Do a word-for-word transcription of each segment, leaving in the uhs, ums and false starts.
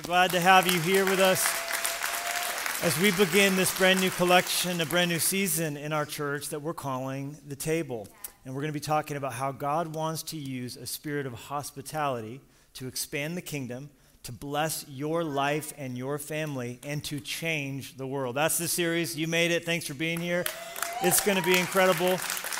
Glad to have you here with us as we begin this brand new collection, a brand new season in our church that we're calling The Table. And we're going to be talking about how God wants to use a spirit of hospitality to expand the kingdom, to bless your life and your family, and to change the world. That's the series. You made it. Thanks for being here. It's going to be incredible.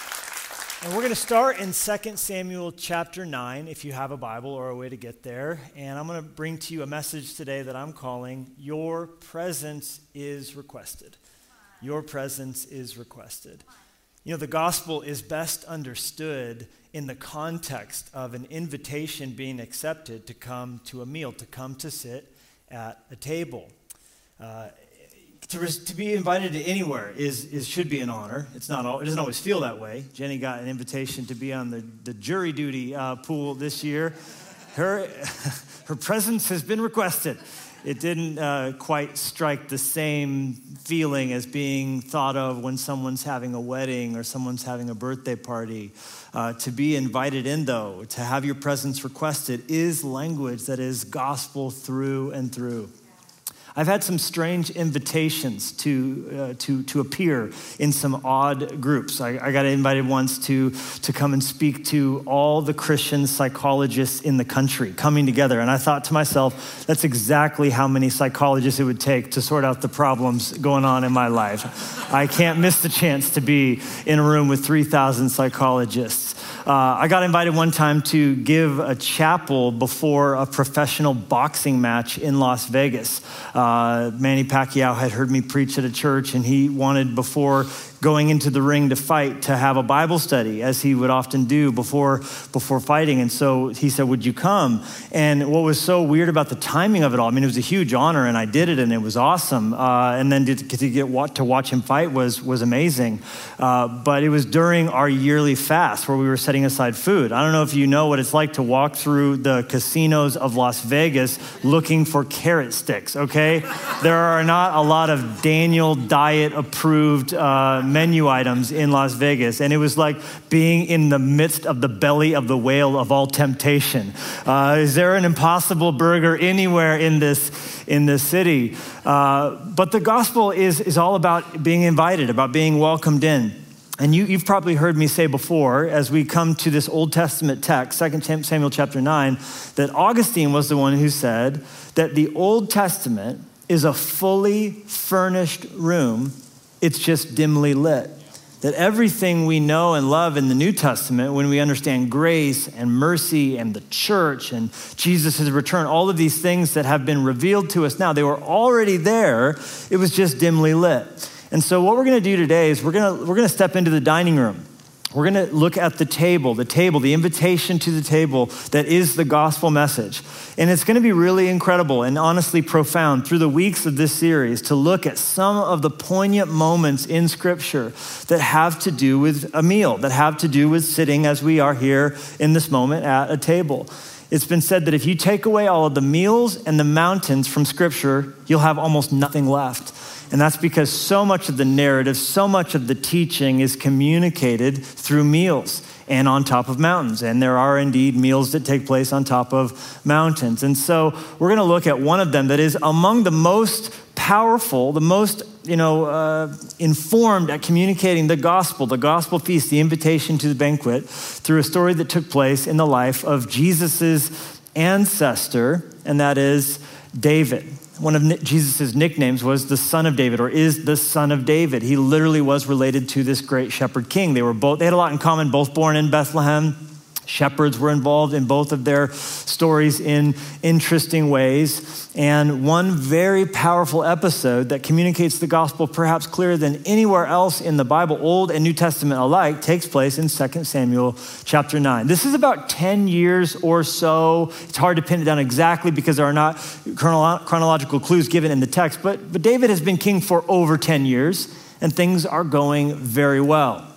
And we're going to start in Second Samuel chapter nine, if you have a Bible or a way to get there. And I'm going to bring to you a message today that I'm calling, Your Presence is Requested. Your Presence is Requested. You know, the gospel is best understood in the context of an invitation being accepted to come to a meal, to come to sit at a table. Uh, To, res- to be invited to anywhere is, is should be an honor. It's not all, it doesn't always feel that way. Jenny got an invitation to be on the, the jury duty uh, pool this year. Her her presence has been requested. It didn't uh, quite strike the same feeling as being thought of when someone's having a wedding or someone's having a birthday party. Uh, to be invited in, though, to have your presence requested, is language that is gospel through and through. I've had some strange invitations to uh, to to appear in some odd groups. I, I got invited once to to come and speak to all the Christian psychologists in the country coming together, and I thought to myself, that's exactly how many psychologists it would take to sort out the problems going on in my life. I can't miss the chance to be in a room with three thousand psychologists. Uh, I got invited one time to give a chapel before a professional boxing match in Las Vegas. Uh, Manny Pacquiao had heard me preach at a church, and he wanted, before going into the ring to fight, to have a Bible study, as he would often do before before fighting. And so he said, would you come? And what was so weird about the timing of it all, I mean, it was a huge honor, and I did it, and it was awesome. Uh, and then to, to get to watch him fight was, was amazing. Uh, but it was during our yearly fast where we were setting aside food. I don't know if you know what it's like to walk through the casinos of Las Vegas looking for carrot sticks, okay? There are not a lot of Daniel diet-approved uh, menu items in Las Vegas, and it was like being in the midst of the belly of the whale of all temptation. Uh, is there an Impossible Burger anywhere in this in this city? Uh, but the gospel is is all about being invited, about being welcomed in. And you, you've probably heard me say before, as we come to this Old Testament text, Second Samuel chapter nine, that Augustine was the one who said that the Old Testament is a fully furnished room. It's just dimly lit. That everything we know and love in the New Testament, when we understand grace and mercy and the church and Jesus' return, all of these things that have been revealed to us now, they were already there. It was just dimly lit. And so what we're going to do today is we're going to we're going to step into the dining room. We're going to look at the table, the table, the invitation to the table that is the gospel message. And it's going to be really incredible and honestly profound through the weeks of this series to look at some of the poignant moments in Scripture that have to do with a meal, that have to do with sitting as we are here in this moment at a table. It's been said that if you take away all of the meals and the mountains from Scripture, you'll have almost nothing left. And that's because so much of the narrative, so much of the teaching is communicated through meals and on top of mountains. And there are indeed meals that take place on top of mountains. And so we're going to look at one of them that is among the most powerful, the most, you know, uh, informed at communicating the gospel, the gospel feast, the invitation to the banquet, through a story that took place in the life of Jesus's ancestor, and that is David. One of Jesus' nicknames was the Son of David, or is the Son of David. He literally was related to this great shepherd king. They were both, they had a lot in common, both born in Bethlehem. Shepherds were involved in both of their stories in interesting ways. And one very powerful episode that communicates the gospel perhaps clearer than anywhere else in the Bible, Old and New Testament alike, takes place in Second Samuel chapter nine. This is about ten years or so. It's hard to pin it down exactly because there are not chronolo- chronological clues given in the text, but, but David has been king for over ten years, and things are going very well.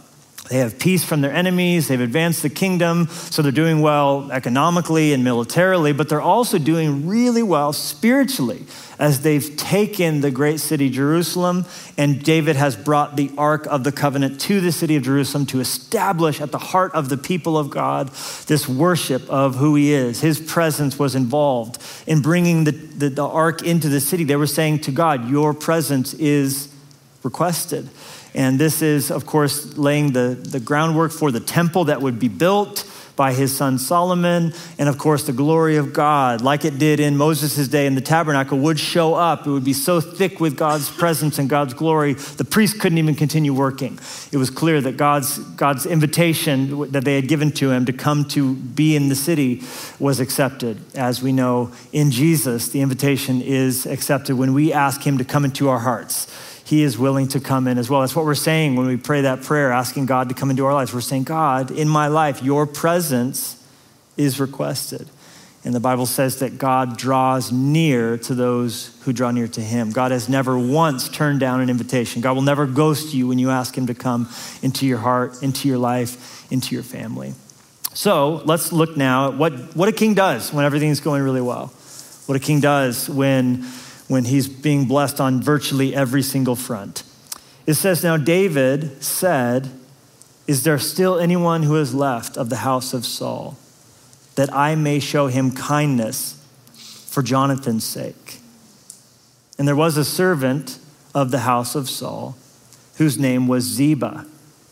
They have peace from their enemies. They've advanced the kingdom, so they're doing well economically and militarily, but they're also doing really well spiritually as they've taken the great city Jerusalem, and David has brought the Ark of the Covenant to the city of Jerusalem to establish at the heart of the people of God this worship of who he is. His presence was involved in bringing the, the, the Ark into the city. They were saying to God, your presence is requested. And this is, of course, laying the, the groundwork for the temple that would be built by his son Solomon. And of course, the glory of God, like it did in Moses' day in the tabernacle, would show up. It would be so thick with God's presence and God's glory, the priest couldn't even continue working. It was clear that God's, God's invitation that they had given to him to come to be in the city was accepted. As we know in Jesus, the invitation is accepted when we ask him to come into our hearts. He is willing to come in as well. That's what we're saying when we pray that prayer, asking God to come into our lives. We're saying, God, in my life, your presence is requested. And the Bible says that God draws near to those who draw near to him. God has never once turned down an invitation. God will never ghost you when you ask him to come into your heart, into your life, into your family. So let's look now at what, what a king does when everything's going really well. What a king does when when he's being blessed on virtually every single front. It says, now David said, is there still anyone who is left of the house of Saul, that I may show him kindness for Jonathan's sake? And there was a servant of the house of Saul, whose name was Ziba.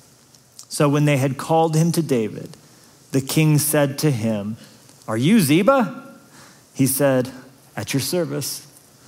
So when they had called him to David, the king said to him, are you Ziba? He said, at your service.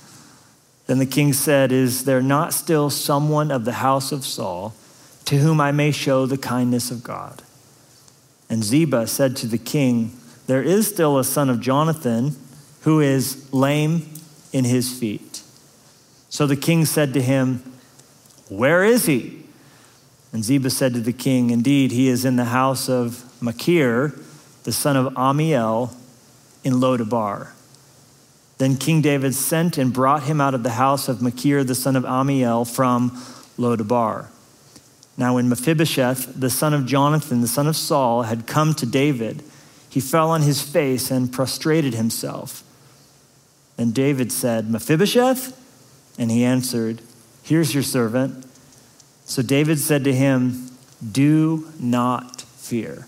Then the king said, is there not still someone of the house of Saul to whom I may show the kindness of God? And Ziba said to the king, there is still a son of Jonathan who is lame in his feet. So the king said to him, where is he? And Ziba said to the king, indeed, he is in the house of Machir, the son of Amiel, in Lodabar. Then King David sent and brought him out of the house of Machir, the son of Amiel, from Lodabar. Now when Mephibosheth, the son of Jonathan, the son of Saul, had come to David, he fell on his face and prostrated himself. Then David said, Mephibosheth? And he answered, here's your servant. So David said to him, do not fear.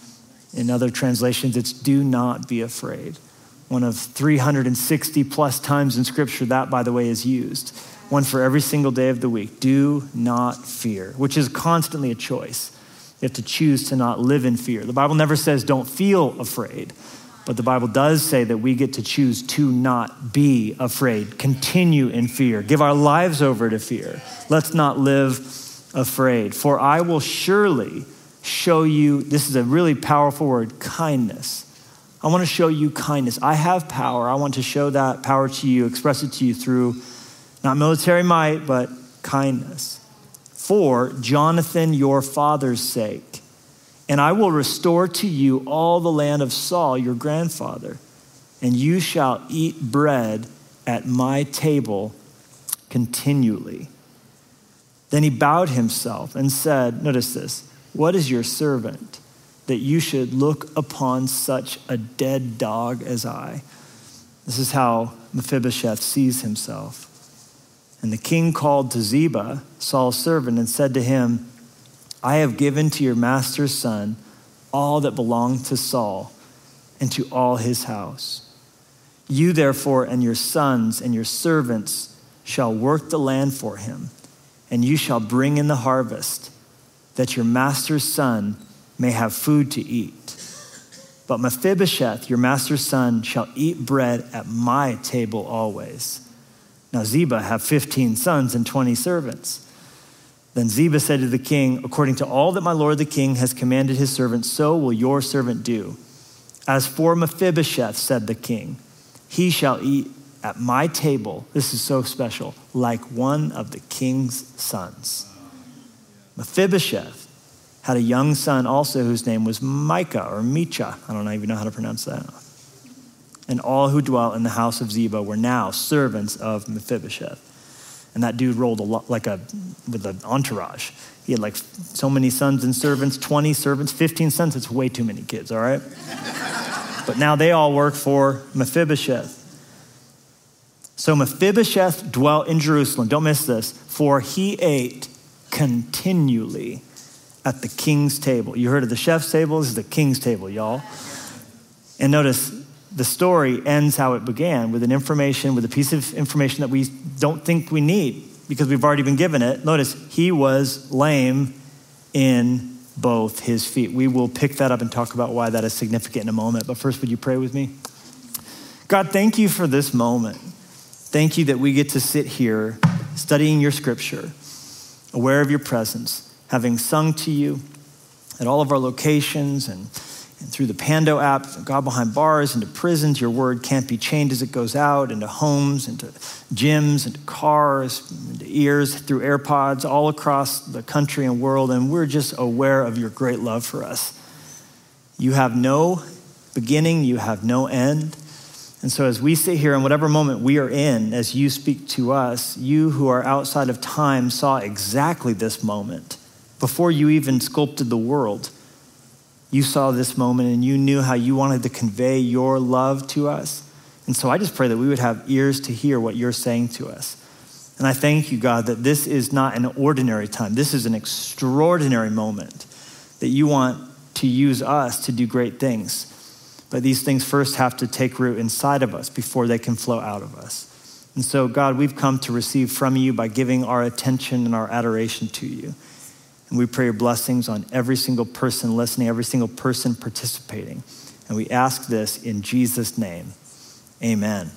In other translations, it's do not be afraid. One of three hundred sixty plus times in scripture, that, by the way, is used. One for every single day of the week. Do not fear, which is constantly a choice. You have to choose to not live in fear. The Bible never says don't feel afraid, but the Bible does say that we get to choose to not be afraid, continue in fear, give our lives over to fear. Let's not live afraid. For I will surely show you, this is a really powerful word, kindness. I want to show you kindness. I have power. I want to show that power to you, express it to you through not military might, but kindness. For Jonathan, your father's sake. And I will restore to you all the land of Saul, your grandfather, and you shall eat bread at my table continually. Then he bowed himself and said, notice this, what is your servant that you should look upon such a dead dog as I? This is how Mephibosheth sees himself. And the king called to Ziba, Saul's servant, and said to him, I have given to your master's son all that belonged to Saul and to all his house. You therefore and your sons and your servants shall work the land for him, and you shall bring in the harvest, that your master's son may have food to eat. But Mephibosheth, your master's son, shall eat bread at my table always. Now Ziba have fifteen sons and twenty servants. Then Ziba said to the king, according to all that my lord the king has commanded his servant, so will your servant do. As for Mephibosheth, said the king, he shall eat at my table, this is so special, like one of the king's sons. Mephibosheth had a young son also whose name was Micah or Micha. I don't even know how to pronounce that. And all who dwelt in the house of Ziba were now servants of Mephibosheth. And that dude rolled a lot, like a, with an entourage. He had like so many sons and servants, twenty servants, fifteen sons. It's way too many kids, all right? But now they all work for Mephibosheth. So Mephibosheth dwelt in Jerusalem. Don't miss this. For he ate continually at the king's table. You heard of the chef's table? This is the king's table, y'all. And notice the story ends how it began, with an information, with a piece of information that we don't think we need because we've already been given it. Notice he was lame in both his feet. We will pick that up and talk about why that is significant in a moment. But first, would you pray with me? God, thank you for this moment. Thank you that we get to sit here studying your scripture, aware of your presence, having sung to you at all of our locations and, and through the Pando app, God behind bars, into prisons. Your word can't be chained as it goes out, into homes, into gyms, into cars, into ears, through AirPods, all across the country and world. And we're just aware of your great love for us. You have no beginning, you have no end. And so as we sit here in whatever moment we are in, as you speak to us, you who are outside of time saw exactly this moment. Before you even sculpted the world, you saw this moment and you knew how you wanted to convey your love to us. And so I just pray that we would have ears to hear what you're saying to us. And I thank you, God, that this is not an ordinary time. This is an extraordinary moment that you want to use us to do great things. But these things first have to take root inside of us before they can flow out of us. And so, God, we've come to receive from you by giving our attention and our adoration to you. And we pray your blessings on every single person listening, every single person participating. And we ask this in Jesus' name, amen.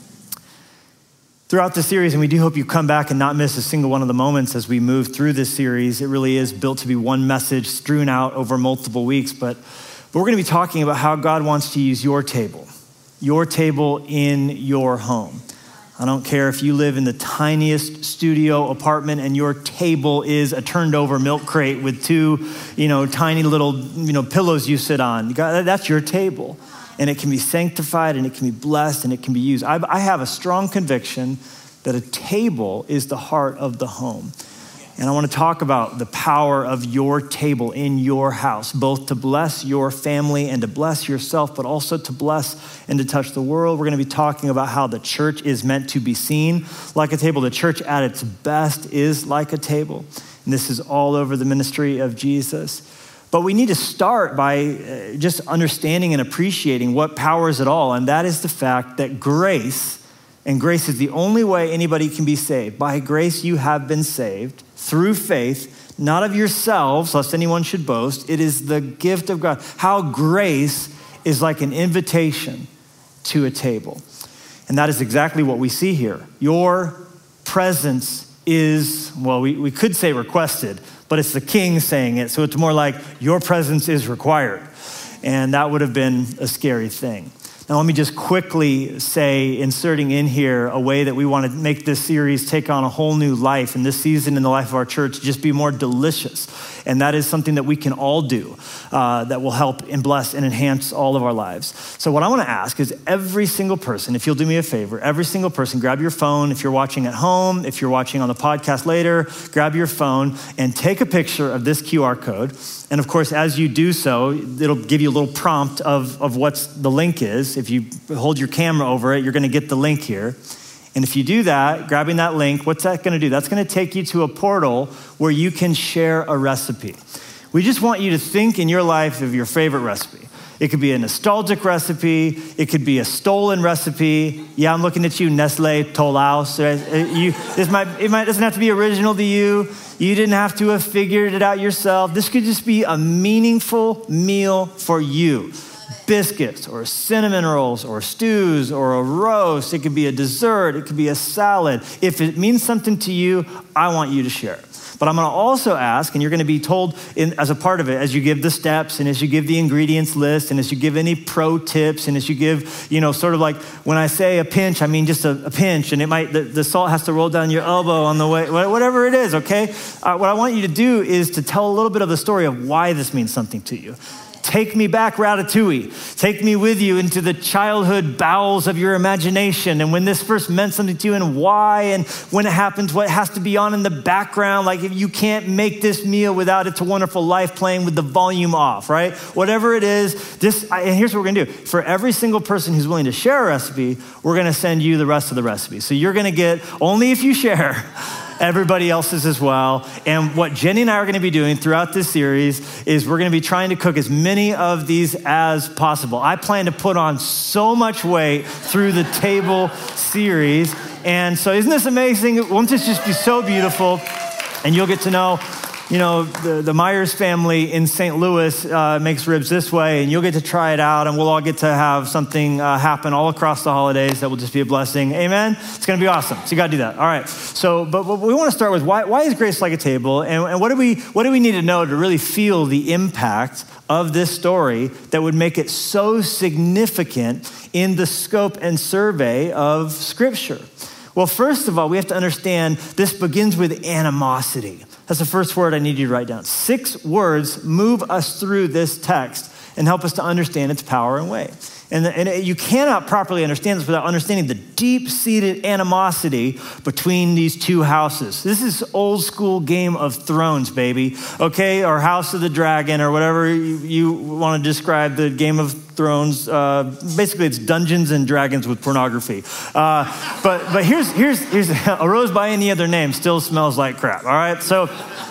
Throughout the series, and we do hope you come back and not miss a single one of the moments as we move through this series. It really is built to be one message strewn out over multiple weeks, but But we're going to be talking about how God wants to use your table, your table in your home. I don't care if you live in the tiniest studio apartment and your table is a turned over milk crate with two, you know, tiny little, you know, pillows you sit on. God, that's your table. And it can be sanctified and it can be blessed and it can be used. I, I have a strong conviction that a table is the heart of the home. And I want to talk about the power of your table in your house, both to bless your family and to bless yourself, but also to bless and to touch the world. We're going to be talking about how the church is meant to be seen like a table. The church at its best is like a table. And this is all over the ministry of Jesus. But we need to start by just understanding and appreciating what powers it all. And that is the fact that grace, and grace is the only way anybody can be saved. By grace you have been saved through faith, not of yourselves, lest anyone should boast. It is the gift of God. How grace is like an invitation to a table. And that is exactly what we see here. Your presence is, well, we, we could say requested, but it's the king saying it. So it's more like your presence is required. And that would have been a scary thing. Now, let me just quickly say, inserting in here a way that we want to make this series take on a whole new life, and this season in the life of our church just be more delicious. And that is something that we can all do uh, that will help and bless and enhance all of our lives. So what I want to ask is every single person, if you'll do me a favor, every single person, grab your phone. If you're watching at home, if you're watching on the podcast later, grab your phone and take a picture of this Q R code. And of course, as you do so, it'll give you a little prompt of, of what the link is. If you hold your camera over it, you're going to get the link here. And if you do that, grabbing that link, what's that going to do? That's going to take you to a portal where you can share a recipe. We just want you to think in your life of your favorite recipe. It could be a nostalgic recipe. It could be a stolen recipe. Yeah, I'm looking at you, Nestle Tollhouse. You, this might, it might, doesn't have to be original to you. You didn't have to have figured it out yourself. This could just be a meaningful meal for you. Biscuits or cinnamon rolls or stews or a roast. It could be a dessert. It could be a salad. If it means something to you, I want you to share it. But I'm going to also ask, and you're going to be told in, as a part of it, as you give the steps and as you give the ingredients list and as you give any pro tips and as you give, you know, sort of like when I say a pinch, I mean just a, a pinch, and it might, the, the salt has to roll down your elbow on the way, whatever it is, okay? Uh, what I want you to do is to tell a little bit of the story of why this means something to you. take me back, Ratatouille. Take me with you into the childhood bowels of your imagination. And when this first meant something to you and why, and when it happens, what has to be on in the background. Like if you can't make this meal without It's a Wonderful Life playing with the volume off, right? Whatever it is, this, and here's what we're gonna do. For every single person who's willing to share a recipe, we're gonna send you the rest of the recipe. So you're gonna get, only if you share, everybody else's as well. And what Jenny and I are gonna be doing throughout this series is we're gonna be trying to cook as many of these as possible. I plan to put on so much weight through the table series. And so isn't this amazing? Won't this just be so beautiful? And you'll get to know, you know, the, the Myers family in Saint Louis uh, makes ribs this way, and you'll get to try it out, and we'll all get to have something uh, happen all across the holidays that will just be a blessing. Amen? It's going to be awesome. So you got to do that. All right. So, but, but we want to start with why, why is grace like a table, and, and what do we what do we need to know to really feel the impact of this story that would make it so significant in the scope and survey of Scripture? Well, first of all, we have to understand this begins with animosity. That's the first word I need you to write down. Six words move us through this text and help us to understand its power and weight. And, the, and you cannot properly understand this without understanding the deep-seated animosity between these two houses. This is old school Game of Thrones, baby, okay? Or House of the Dragon, or whatever you, you want to describe the Game of Thrones. Uh, basically, it's Dungeons and Dragons with pornography. Uh, but but here's, here's, here's a rose by any other name still smells like crap, all right? So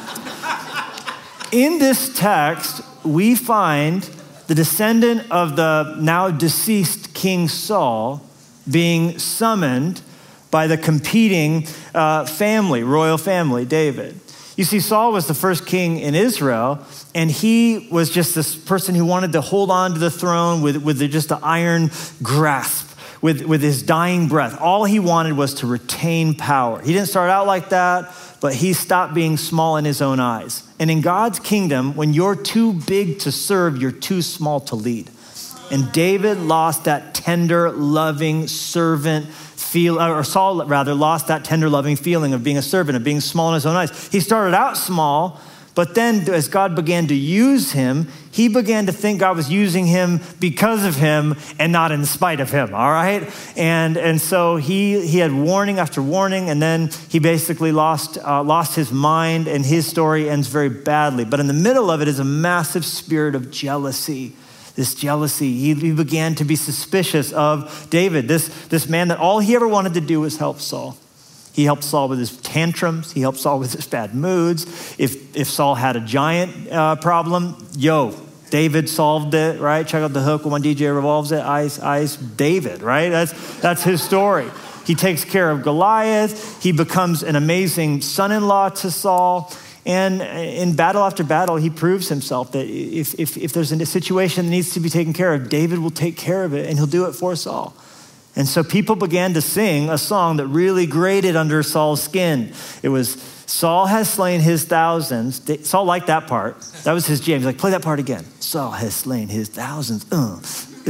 in this text, we find the descendant of the now deceased King Saul being summoned by the competing uh, family, royal family, David. You see, Saul was the first king in Israel, and he was just this person who wanted to hold on to the throne with, with just an iron grasp, with, with his dying breath. All he wanted was to retain power. He didn't start out like that, but he stopped being small in his own eyes. And in God's kingdom, when you're too big to serve, you're too small to lead. And David lost that tender, loving servant feel, or Saul rather lost that tender, loving feeling of being a servant, of being small in his own eyes. He started out small, but then as God began to use him, he began to think God was using him because of him and not in spite of him, all right? And and so he he had warning after warning, and then he basically lost uh, lost his mind, and his story ends very badly. But in the middle of it is a massive spirit of jealousy. This jealousy, he, he began to be suspicious of David, this, this man that all he ever wanted to do was help Saul. He helped Saul with his tantrums. He helped Saul with his bad moods. If if Saul had a giant uh, problem, yo, David solved it, right? Check out The Hook when D J revolves it. Ice, ice, David, right? That's that's his story. He takes care of Goliath. He becomes an amazing son-in-law to Saul. And in battle after battle, he proves himself that if, if, if there's a situation that needs to be taken care of, David will take care of it, and he'll do it for Saul. And so people began to sing a song that really grated under Saul's skin. It was, Saul has slain his thousands. Saul liked that part. That was his jam. He's like, play that part again. Saul has slain his thousands. Uh,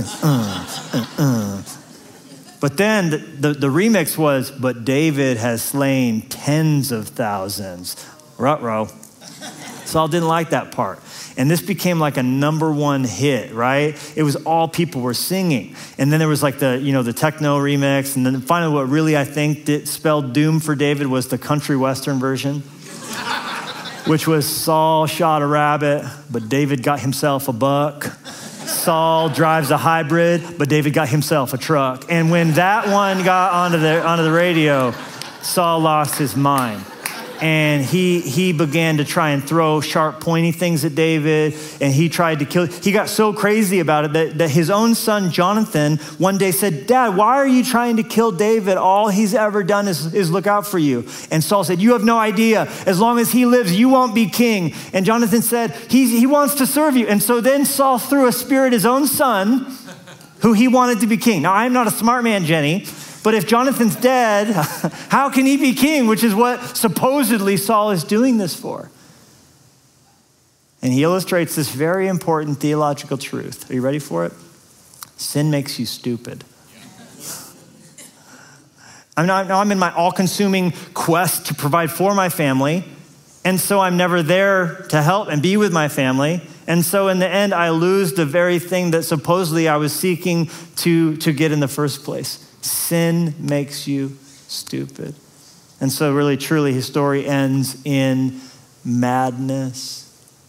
uh, uh, uh. But then the, the, the remix was, but David has slain tens of thousands. Ruh-roh. Saul didn't like that part. And this became like a number one hit, right? It was all people were singing. And then there was like the, you know, the techno remix. And then finally what really I think did, spelled doom for David was the country western version, which was Saul shot a rabbit, but David got himself a buck. Saul drives a hybrid, but David got himself a truck. And when that one got onto the, onto the radio, Saul lost his mind. And he he began to try and throw sharp, pointy things at David, and he tried to kill. He got so crazy about it that, that his own son, Jonathan, one day said, Dad, why are you trying to kill David? All he's ever done is, is look out for you. And Saul said, you have no idea. As long as he lives, you won't be king. And Jonathan said, he, he wants to serve you. And so then Saul threw a spear at his own son, who he wanted to be king. Now, I'm not a smart man, Jenny, but if Jonathan's dead, how can he be king? Which is what supposedly Saul is doing this for. And he illustrates this very important theological truth. Are you ready for it? Sin makes you stupid. I'm not, I'm in my all-consuming quest to provide for my family, and so I'm never there to help and be with my family. And so in the end, I lose the very thing that supposedly I was seeking to, to get in the first place. Sin makes you stupid. And so really, truly, his story ends in madness.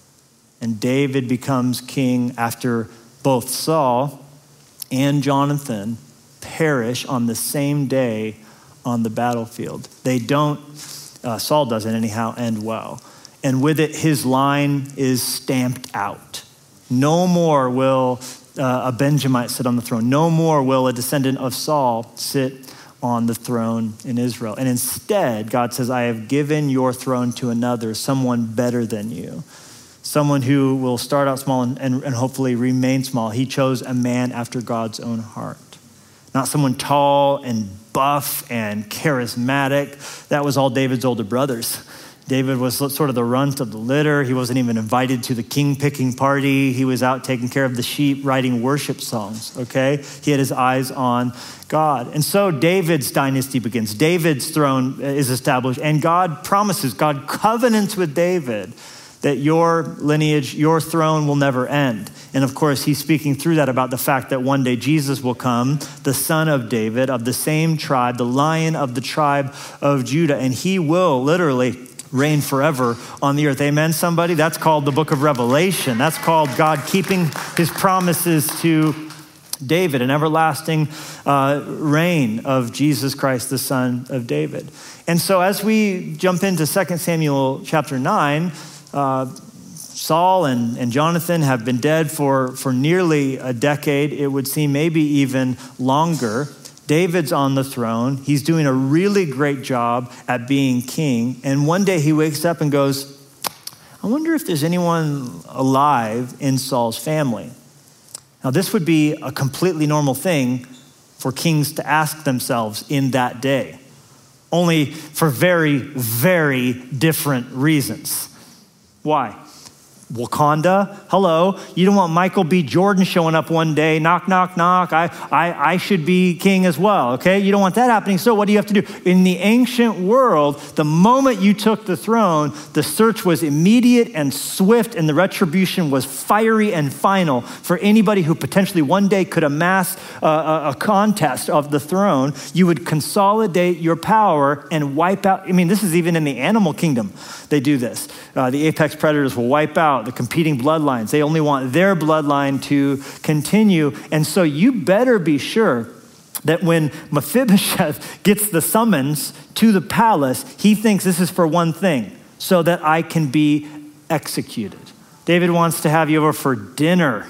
And David becomes king after both Saul and Jonathan perish on the same day on the battlefield. They don't, uh, Saul doesn't anyhow, end well. And with it, his line is stamped out. No more will uh, a Benjamite sit on the throne. No more will a descendant of Saul sit on the throne in Israel. And instead, God says, I have given your throne to another, someone better than you. Someone who will start out small and, and, and hopefully remain small. He chose a man after God's own heart. Not someone tall and buff and charismatic. That was all David's older brothers. David was sort of the runt of the litter. He wasn't even invited to the king-picking party. He was out taking care of the sheep, writing worship songs, okay? He had his eyes on God. And so David's dynasty begins. David's throne is established, and God promises, God covenants with David that your lineage, your throne will never end. And of course, he's speaking through that about the fact that one day Jesus will come, the son of David, of the same tribe, the Lion of the tribe of Judah, and he will literally reign forever on the earth. Amen, somebody? That's called the book of Revelation. That's called God keeping his promises to David, an everlasting uh, reign of Jesus Christ, the son of David. And so as we jump into Second Samuel chapter nine, uh, Saul and, and Jonathan have been dead for, for nearly a decade. It would seem maybe even longer. David's on the throne. He's doing a really great job at being king. And one day he wakes up and goes, I wonder if there's anyone alive in Saul's family. Now, this would be a completely normal thing for kings to ask themselves in that day, only for very, very different reasons. Why? Wakanda, hello. You don't want Michael B. Jordan showing up one day, knock, knock, knock. I, I, I should be king as well, okay? You don't want that happening. So what do you have to do? In the ancient world, the moment you took the throne, the search was immediate and swift, and the retribution was fiery and final for anybody who potentially one day could amass a, a, a contest of the throne. You would consolidate your power and wipe out. I mean, this is even in the animal kingdom. They do this. Uh, the apex predators will wipe out the competing bloodlines. They only want their bloodline to continue. And so you better be sure that when Mephibosheth gets the summons to the palace, he thinks this is for one thing, so that I can be executed. David wants to have you over for dinner.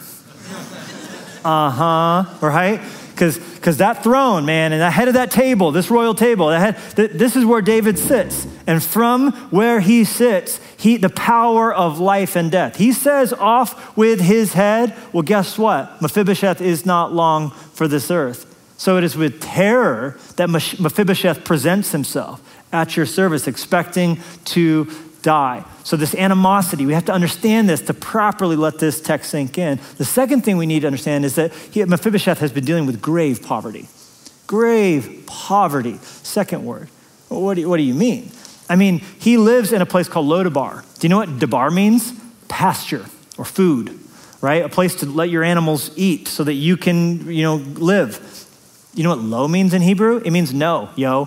Uh-huh, right? Because because that throne, man, and the head of that table, this royal table, that head, th- this is where David sits. And from where he sits, he the power of life and death. He says off with his head, well, guess what? Mephibosheth is not long for this earth. So it is with terror that Mephibosheth presents himself at your service, expecting to die. So this animosity, we have to understand this to properly let this text sink in. The second thing we need to understand is that he, Mephibosheth has been dealing with grave poverty. Grave poverty. Second word. Well, what do you, what do you mean? I mean, he lives in a place called Lodabar. Do you know what Debar means? Pasture or food, right? A place to let your animals eat so that you can, you know, live. You know what lo means in Hebrew? It means no, yo.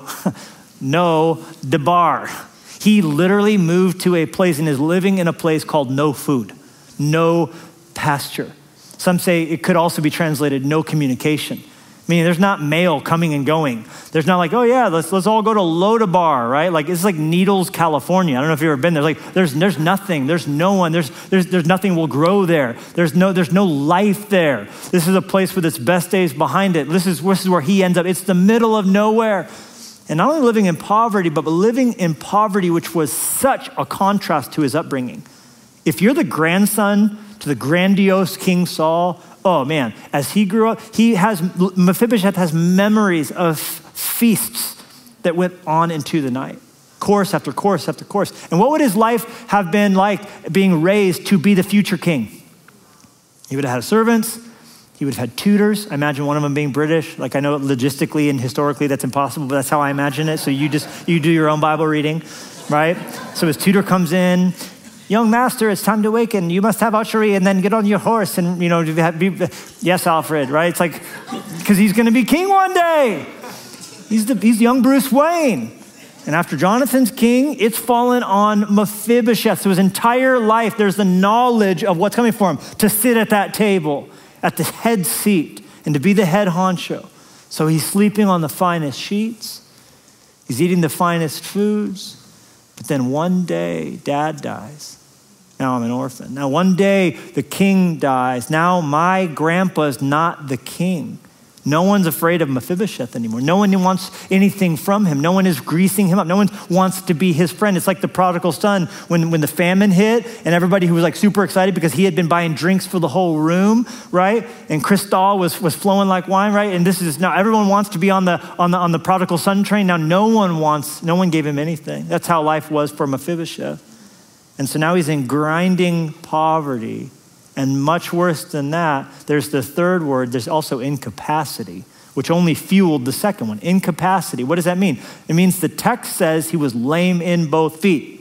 No Debar. He literally moved to a place and is living in a place called no food, no pasture. Some say it could also be translated no communication. Meaning there's not mail coming and going. There's not like, oh yeah, let's let's all go to Lodabar, right? Like it's like Needles, California. I don't know if you've ever been there. Like there's there's nothing, there's no one, there's there's there's nothing will grow there. There's no there's no life there. This is a place with its best days behind it. This is this is where he ends up. It's the middle of nowhere. And not only living in poverty, but living in poverty, which was such a contrast to his upbringing. If you're the grandson to the grandiose King Saul, oh man, as he grew up, he has, Mephibosheth has memories of feasts that went on into the night. Course after course after course. And what would his life have been like being raised to be the future king? He would have had servants. He would have had tutors. I imagine one of them being British. Like I know logistically and historically that's impossible, but that's how I imagine it. So you just, you do your own Bible reading, right? So his tutor comes in, young master, it's time to awaken. You must have archery and then get on your horse and, you know, be, yes, Alfred, right? It's like, because he's going to be king one day. He's, the, he's young Bruce Wayne. And after Jonathan's king, it's fallen on Mephibosheth. So his entire life, there's the knowledge of what's coming for him, to sit at that table, at the head seat, and to be the head honcho. So he's sleeping on the finest sheets. He's eating the finest foods. But then one day, dad dies. Now I'm an orphan. Now one day, the king dies. Now my grandpa's not the king. No one's afraid of Mephibosheth anymore. No one wants anything from him. No one is greasing him up. No one wants to be his friend. It's like the prodigal son when, when the famine hit and everybody who was like super excited because he had been buying drinks for the whole room, right? And Cristal was, was flowing like wine, right? And this is now everyone wants to be on the, on the, on the prodigal son train. Now no one wants, no one gave him anything. That's how life was for Mephibosheth. And so now he's in grinding poverty. And much worse than that, there's the third word, there's also incapacity, which only fueled the second one. Incapacity, what does that mean? It means the text says he was lame in both feet.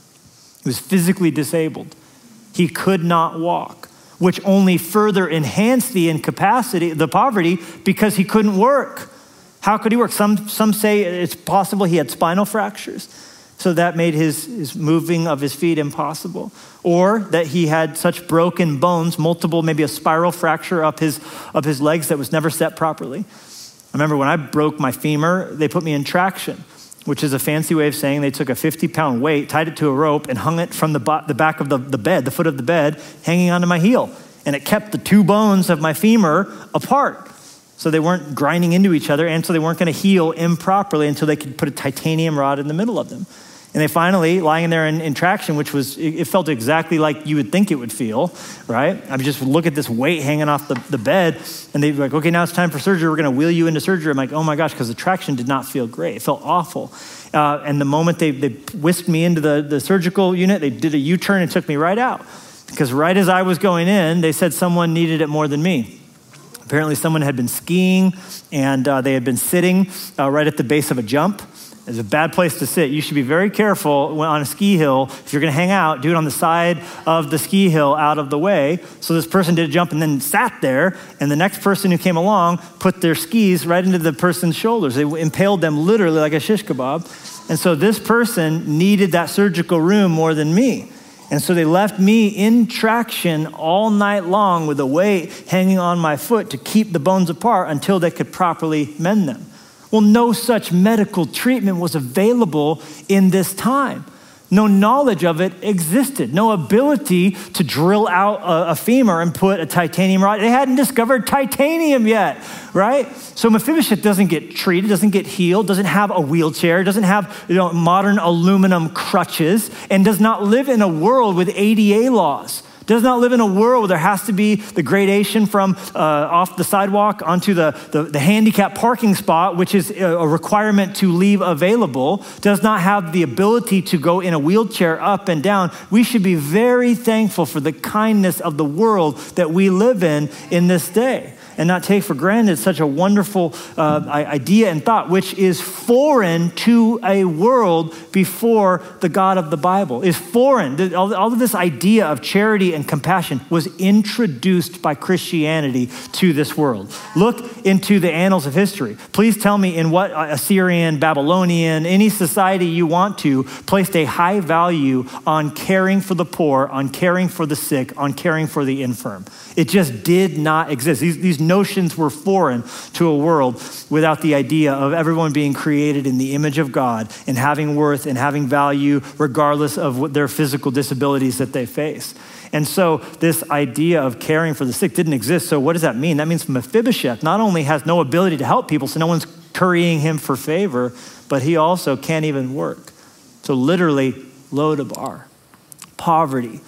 He was physically disabled. He could not walk, which only further enhanced the incapacity, the poverty, because he couldn't work. How could he work? Some, some say it's possible he had spinal fractures. So that made his, his moving of his feet impossible. Or that he had such broken bones, multiple, maybe a spiral fracture up his, up his legs that was never set properly. I remember when I broke my femur, they put me in traction, which is a fancy way of saying they took a fifty pound weight, tied it to a rope, and hung it from the, bo- the back of the, the bed, the foot of the bed, hanging onto my heel. And it kept the two bones of my femur apart. So they weren't grinding into each other, and so they weren't going to heal improperly until they could put a titanium rod in the middle of them. And they finally, lying there in, in traction, which was, it, it felt exactly like you would think it would feel, right? I would just look at this weight hanging off the, the bed, and they'd be like, okay, now it's time for surgery. We're going to wheel you into surgery. I'm like, oh my gosh, because the traction did not feel great. It felt awful. Uh, and the moment they, they whisked me into the, the surgical unit, they did a U-turn and took me right out. Because right as I was going in, they said someone needed it more than me. Apparently someone had been skiing, and uh, they had been sitting uh, right at the base of a jump. It's a bad place to sit. You should be very careful on a ski hill. If you're going to hang out, do it on the side of the ski hill out of the way. So this person did a jump and then sat there, and the next person who came along put their skis right into the person's shoulders. They impaled them literally like a shish kebab. And so this person needed that surgical room more than me. And so they left me in traction all night long with a weight hanging on my foot to keep the bones apart until they could properly mend them. Well, no such medical treatment was available in this time. No knowledge of it existed. No ability to drill out a, a femur and put a titanium rod. They hadn't discovered titanium yet, right? So Mephibosheth doesn't get treated, doesn't get healed, doesn't have a wheelchair, doesn't have, you know, modern aluminum crutches, and does not live in a world with A D A laws. Does not live in a world where there has to be the gradation from uh, off the sidewalk onto the, the, the handicap parking spot, which is a requirement to leave available. Does not have the ability to go in a wheelchair up and down. We should be very thankful for the kindness of the world that we live in in this day, and not take for granted such a wonderful uh, idea and thought, which is foreign to a world before the God of the Bible. Is foreign. All, all of this idea of charity and compassion was introduced by Christianity to this world. Look into the annals of history. Please tell me in what Assyrian, Babylonian, any society you want to, placed a high value on caring for the poor, on caring for the sick, on caring for the infirm. It just did not exist. These, these notions were foreign to a world without the idea of everyone being created in the image of God and having worth and having value regardless of what their physical disabilities that they face. And so this idea of caring for the sick didn't exist. So what does that mean? That means Mephibosheth not only has no ability to help people, so no one's currying him for favor, but he also can't even work. So literally, Lodabar, poverty,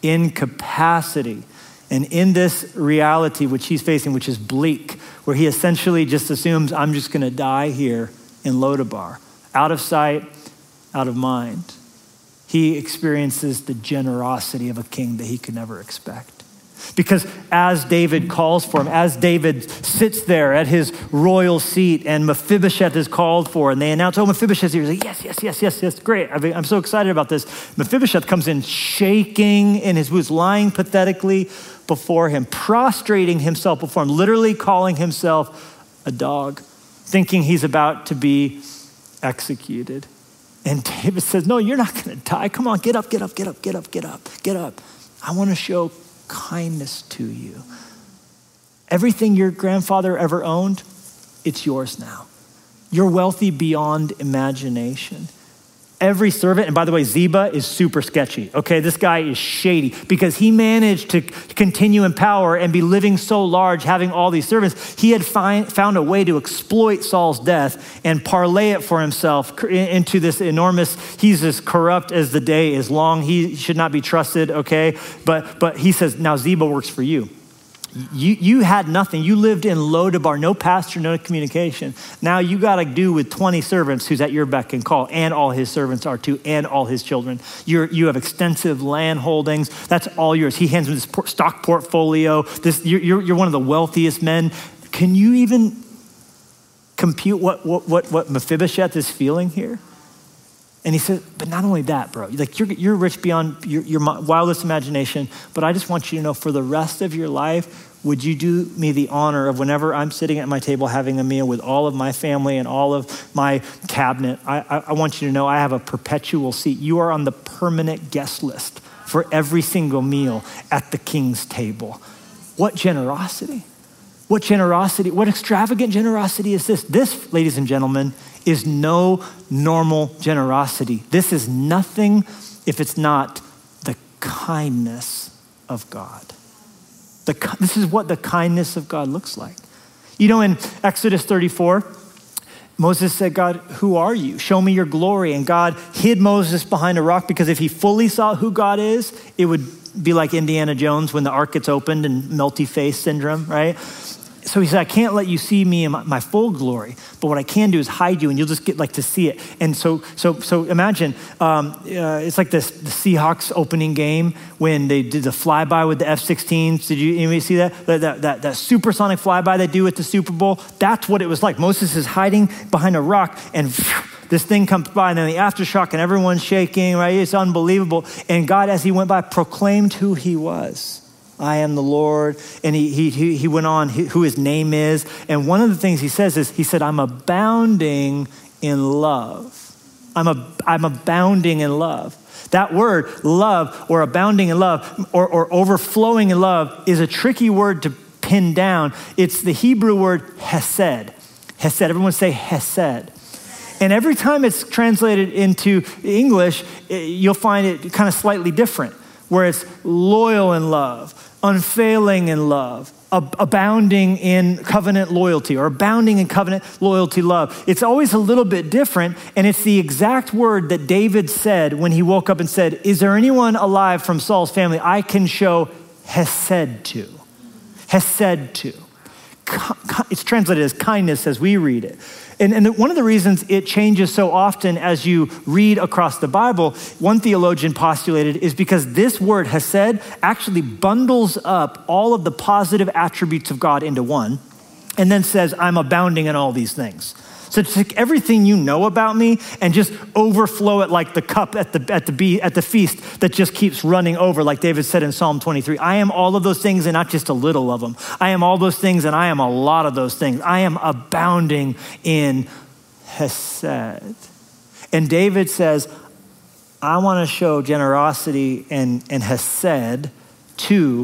incapacity. And in this reality which he's facing, which is bleak, where he essentially just assumes, I'm just going to die here in Lodabar, out of sight, out of mind, he experiences the generosity of a king that he could never expect. Because as David calls for him, as David sits there at his royal seat and Mephibosheth is called for, and they announce, oh, Mephibosheth's here. He's like, yes, yes, yes, yes, yes, great. I'm so excited about this. Mephibosheth comes in shaking in his boots, lying pathetically before him, prostrating himself before him, literally calling himself a dog, thinking he's about to be executed. And David says, no, you're not going to die. Come on, get up, get up, get up, get up, get up, get up. I want to show kindness to you. Everything your grandfather ever owned, it's yours now. You're wealthy beyond imagination. Every servant, and by the way, Ziba is super sketchy, okay? This guy is shady because he managed to continue in power and be living so large, having all these servants. He had find, found a way to exploit Saul's death and parlay it for himself into this enormous, he's as corrupt as the day is long. He should not be trusted, okay? But, but he says, now Ziba works for you. You, you had nothing. You lived in Lodabar, no pasture, no communication. Now you got to do with twenty servants who's at your beck and call, and all his servants are too, and all his children. You're, you have extensive land holdings. That's all yours. He hands him this stock portfolio. This, you're, you're, you're one of the wealthiest men. Can you even compute what, what, what, what Mephibosheth is feeling here? And he said, but not only that, bro, like you're, you're rich beyond your, your wildest imagination, but I just want you to know for the rest of your life, would you do me the honor of whenever I'm sitting at my table having a meal with all of my family and all of my cabinet, I, I, I want you to know I have a perpetual seat. You are on the permanent guest list for every single meal at the king's table. What generosity. What generosity, what extravagant generosity is this? This, ladies and gentlemen, is no normal generosity. This is nothing if it's not the kindness of God. The, this is what the kindness of God looks like. You know, in Exodus thirty-four, Moses said, God, who are you? Show me your glory. And God hid Moses behind a rock because if he fully saw who God is, it would be like Indiana Jones when the ark gets opened and melty face syndrome, right? So he said, I can't let you see me in my, my full glory, but what I can do is hide you and you'll just get like to see it. And so so so imagine, um, uh, it's like this the Seahawks opening game when they did the flyby with the F sixteens. Did you anybody see that? That, that, that? that supersonic flyby they do at the Super Bowl? That's what it was like. Moses is hiding behind a rock and phew, this thing comes by and then the aftershock and everyone's shaking, right? It's unbelievable. And God, as he went by, proclaimed who he was. I am the Lord. And he he he went on who his name is. And one of the things he says is, he said, I'm abounding in love. I'm a, I'm abounding in love. That word, love, or abounding in love, or, or overflowing in love, is a tricky word to pin down. It's the Hebrew word hesed. Hesed, everyone say hesed. And every time it's translated into English, you'll find it kind of slightly different, where it's loyal in love, unfailing in love, ab- abounding in covenant loyalty, or abounding in covenant loyalty love. It's always a little bit different, and it's the exact word that David said when he woke up and said, is there anyone alive from Saul's family I can show hesed to? Hesed to. It's translated as kindness as we read it. And, and one of the reasons it changes so often as you read across the Bible, one theologian postulated, is because this word hesed actually bundles up all of the positive attributes of God into one and then says, I'm abounding in all these things. So to take everything you know about me and just overflow it like the cup at the at the be, at the feast that just keeps running over, like David said in Psalm twenty-three. I am all of those things and not just a little of them. I am all those things and I am a lot of those things. I am abounding in hesed. And David says, I want to show generosity and, and hesed to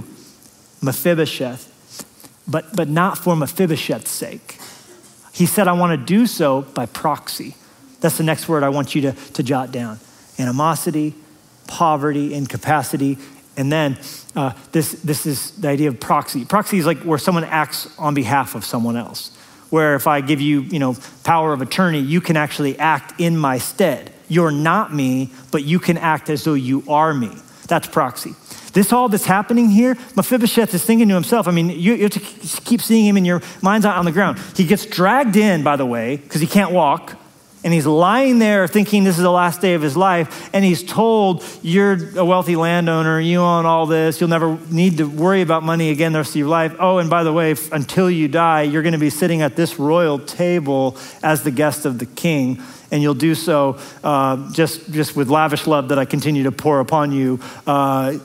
Mephibosheth, but, but not for Mephibosheth's sake. He said, I want to do so by proxy. That's the next word I want you to, to jot down. Animosity, poverty, incapacity, and then uh, this, this is the idea of proxy. Proxy is like where someone acts on behalf of someone else. Where if I give you, you know, power of attorney, you can actually act in my stead. You're not me, but you can act as though you are me. That's proxy. This all that's happening here, Mephibosheth is thinking to himself, I mean, you, you have to keep seeing him in your mind's eye on the ground. He gets dragged in, by the way, because he can't walk, And he's lying there thinking this is the last day of his life. And he's told, you're a wealthy landowner. You own all this. You'll never need to worry about money again the rest of your life. Oh, and by the way, until you die, you're going to be sitting at this royal table as the guest of the king. And you'll do so uh, just, just with lavish love that I continue to pour upon you. Uh,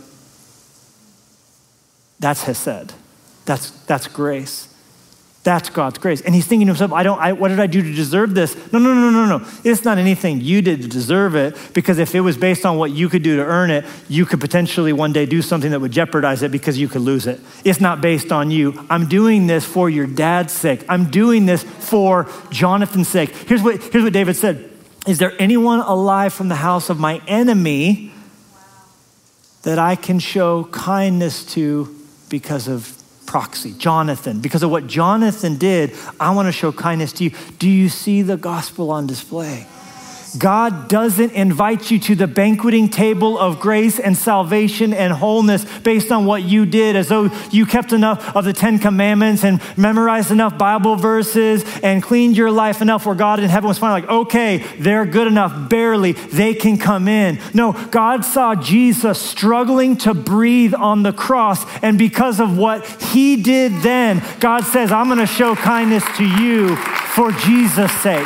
that's Hesed. That's, that's grace. That's God's grace. And he's thinking to himself, I don't, I, what did I do to deserve this? No, no, no, no, no. It's not anything you did to deserve it, because if it was based on what you could do to earn it, you could potentially one day do something that would jeopardize it because you could lose it. It's not based on you. I'm doing this for your dad's sake. I'm doing this for Jonathan's sake. Here's what, here's what David said. Is there anyone alive from the house of my enemy that I can show kindness to because of proxy? Jonathan. Because of what Jonathan did, I want to show kindness to you. Do you see the gospel on display? God doesn't invite you to the banqueting table of grace and salvation and wholeness based on what you did, as though you kept enough of the Ten Commandments and memorized enough Bible verses and cleaned your life enough where God in heaven was finally like, okay, they're good enough, barely, they can come in. No, God saw Jesus struggling to breathe on the cross, and because of what he did then, God says, I'm gonna show kindness to you for Jesus' sake.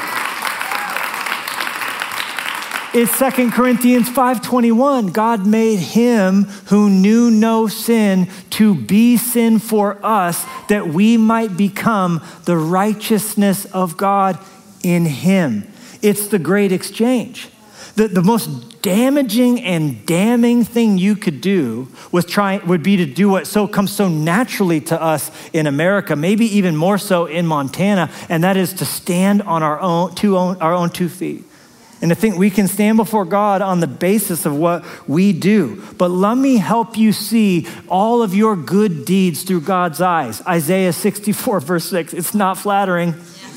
It's Second Corinthians five twenty-one. God made him who knew no sin to be sin for us, that we might become the righteousness of God in him. It's the great exchange. The, the most damaging and damning thing you could do was try, would be to do what so comes so naturally to us in America, maybe even more so in Montana, and that is to stand on our own two, own, our own two feet. And to think we can stand before God on the basis of what we do. But let me help you see all of your good deeds through God's eyes. Isaiah sixty-four, verse six. It's not flattering.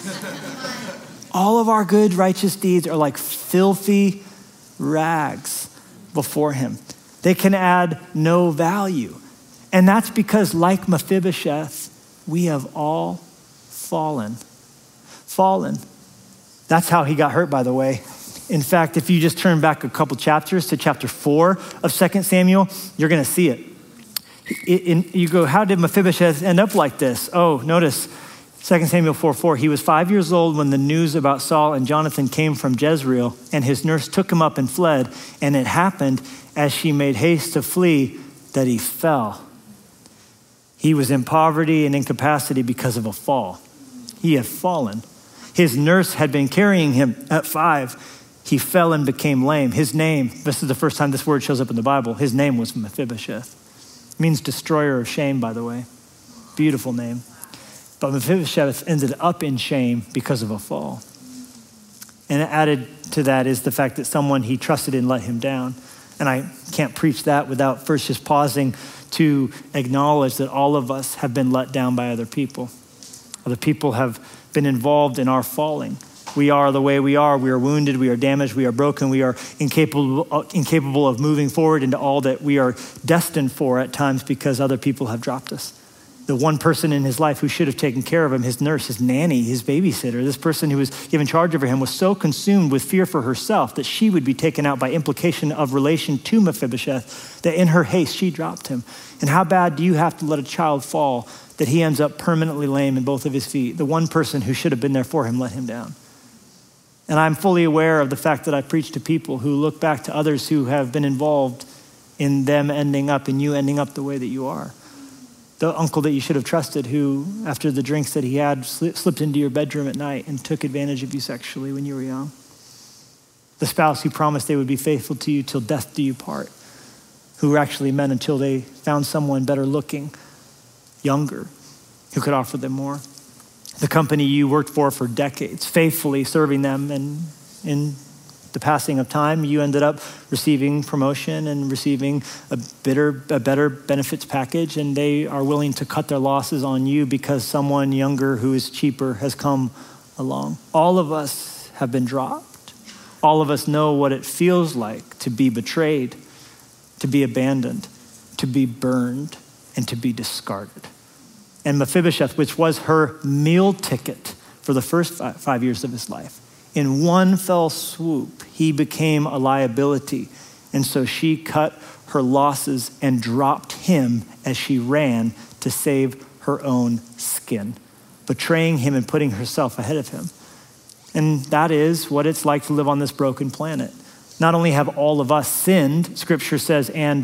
All of our good, righteous deeds are like filthy rags before him. They can add no value. And that's because, like Mephibosheth, we have all fallen. Fallen. That's how he got hurt, by the way. In fact, if you just turn back a couple chapters to chapter four of Second Samuel, you're going to see it. it in, you go, how did Mephibosheth end up like this? Oh, notice Second Samuel four four. He was five years old when the news about Saul and Jonathan came from Jezreel, and his nurse took him up and fled. And it happened as she made haste to flee that he fell. He was in poverty and incapacity because of a fall. He had fallen. His nurse had been carrying him at five. He fell and became lame. His name, this is the first time this word shows up in the Bible, his name was Mephibosheth. It means destroyer of shame, by the way. Beautiful name. But Mephibosheth ended up in shame because of a fall. And added to that is the fact that someone he trusted in let him down. And I can't preach that without first just pausing to acknowledge that all of us have been let down by other people. Other people have been involved in our falling. We are the way we are. We are wounded. We are damaged. We are broken. We are incapable, incapable of moving forward into all that we are destined for at times because other people have dropped us. The one person in his life who should have taken care of him, his nurse, his nanny, his babysitter, this person who was given charge over him was so consumed with fear for herself that she would be taken out by implication of relation to Mephibosheth, that in her haste, she dropped him. And how bad do you have to let a child fall that he ends up permanently lame in both of his feet? The one person who should have been there for him let him down. And I'm fully aware of the fact that I preach to people who look back to others who have been involved in them ending up and you ending up the way that you are. The uncle that you should have trusted who, after the drinks that he had, slipped into your bedroom at night and took advantage of you sexually when you were young. The spouse who promised they would be faithful to you till death do you part, who were actually men until they found someone better looking, younger, who could offer them more. The company you worked for for decades, faithfully serving them, and in the passing of time, you ended up receiving promotion and receiving a better, a better benefits package, and they are willing to cut their losses on you because someone younger who is cheaper has come along. All of us have been dropped. All of us know what it feels like to be betrayed, to be abandoned, to be burned, and to be discarded. And Mephibosheth, which was her meal ticket for the first five years of his life, In one fell swoop, he became a liability. And so she cut her losses and dropped him as she ran to save her own skin, betraying him and putting herself ahead of him. And that is what it's like to live on this broken planet. Not only have all of us sinned, Scripture says, and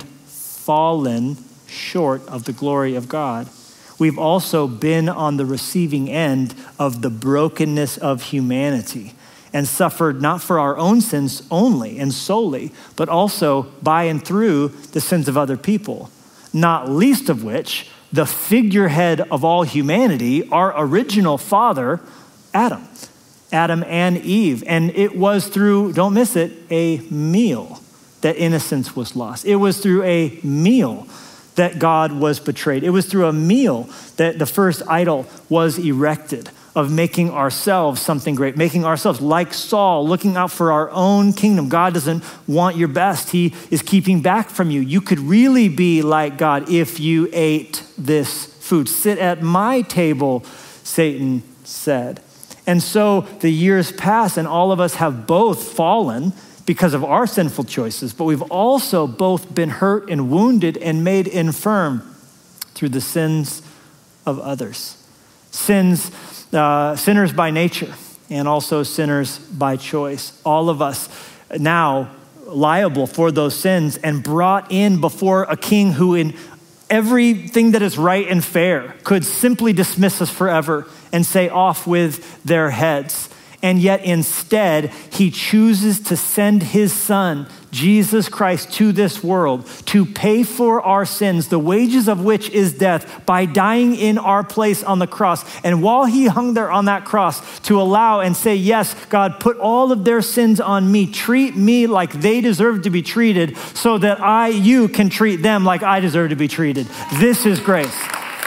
fallen short of the glory of God, we've also been on the receiving end of the brokenness of humanity and suffered not for our own sins only and solely, but also by and through the sins of other people, not least of which the figurehead of all humanity, our original father, Adam. Adam and Eve. And it was through, don't miss it, a meal that innocence was lost. It was through a meal that God was betrayed. It was through a meal that the first idol was erected of making ourselves something great, making ourselves like Saul, looking out for our own kingdom. God doesn't want your best. He is keeping back from you. You could really be like God if you ate this food. Sit at my table, Satan said. And so the years pass and all of us have both fallen because of our sinful choices, but we've also both been hurt and wounded and made infirm through the sins of others. Sins, uh, sinners by nature and also sinners by choice. All of us now liable for those sins and brought in before a king who in everything that is right and fair could simply dismiss us forever and say off with their heads. And yet instead, he chooses to send his son, Jesus Christ, to this world to pay for our sins, the wages of which is death, by dying in our place on the cross. And while he hung there on that cross, to allow and say, yes, God, put all of their sins on me. Treat me like they deserve to be treated so that I, you can treat them like I deserve to be treated. This is grace.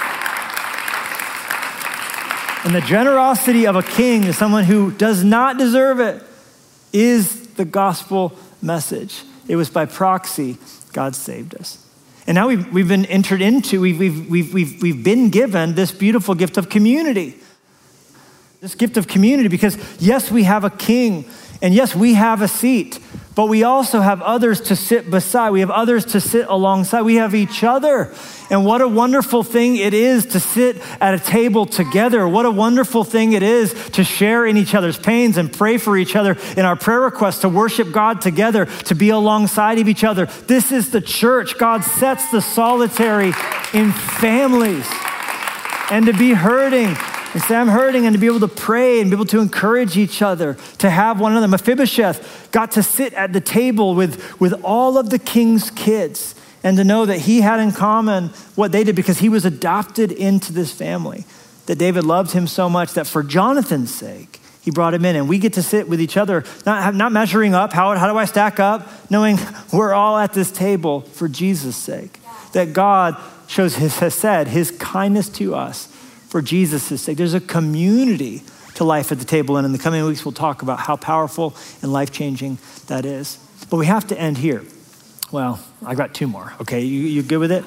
And the generosity of a king to someone who does not deserve it is the gospel message. It was by proxy God saved us. And now we've, we've been entered into, we've, we've, we've, we've, we've been given this beautiful gift of community. This gift of community because yes, we have a king and yes, we have a seat, but we also have others to sit beside. We have others to sit alongside. We have each other. And what a wonderful thing it is to sit at a table together. What a wonderful thing it is to share in each other's pains and pray for each other in our prayer requests, to worship God together, to be alongside of each other. This is the church. God sets the solitary in families. And to be hurting and say, I'm hurting, and to be able to pray and be able to encourage each other, to have one another. Mephibosheth got to sit at the table with, with all of the king's kids and to know that he had in common what they did because he was adopted into this family, that David loved him so much that for Jonathan's sake, he brought him in. And we get to sit with each other, not, not measuring up, how, how do I stack up, knowing we're all at this table for Jesus' sake, that God shows his, has said, his kindness to us for Jesus' sake. There's a community to life at the table. And in the coming weeks, we'll talk about how powerful and life-changing that is. But we have to end here. Well, I got two more. Okay, you, you good with it?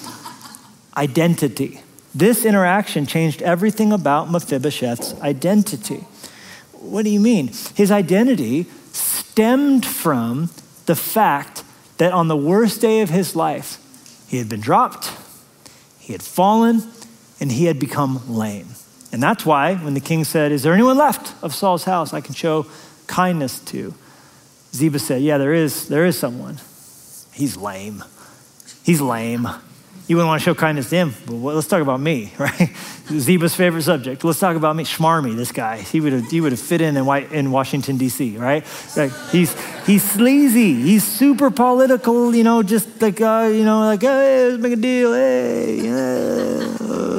Identity. This interaction changed everything about Mephibosheth's identity. What do you mean? His identity stemmed from the fact that on the worst day of his life, he had been dropped, he had fallen, and he had become lame. And that's why when the king said, is there anyone left of Saul's house I can show kindness to? Ziba said, yeah, there is, there is someone. He's lame. He's lame. You wouldn't want to show kindness to him, but let's talk about me, right? Ziba's favorite subject. Let's talk about me. Schmarmy, this guy. He would have, he would have fit in in, White, in Washington, D C, right? Like he's he's sleazy. He's super political, you know, just like, uh, you know, like, hey, let's make a deal. Hey, yeah.